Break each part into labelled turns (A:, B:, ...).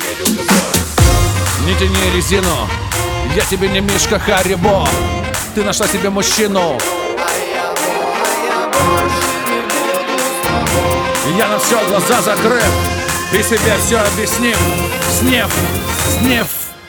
A: Не тяни резину, я тебе не Мишка Харибо. Ты нашла себе мужчину, я на все глаза закрыв и себе все объяснив. Снев, снев.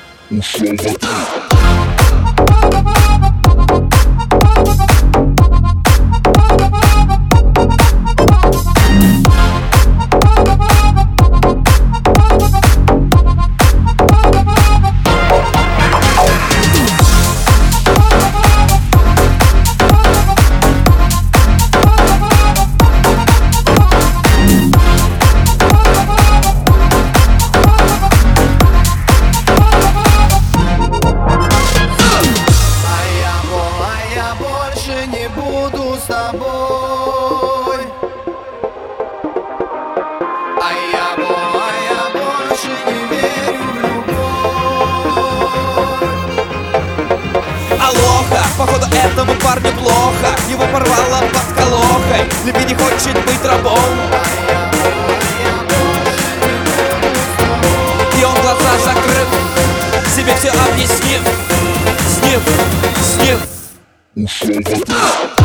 B: Не буду с тобой. А я больше не верю в любовь.
C: Алоха, походу этому парню плохо. Его порвало под колохой. Любви не хочет быть рабом. И он глаза закрыв, себе все объяснив. Снив, снив.
D: Ушел в ответ.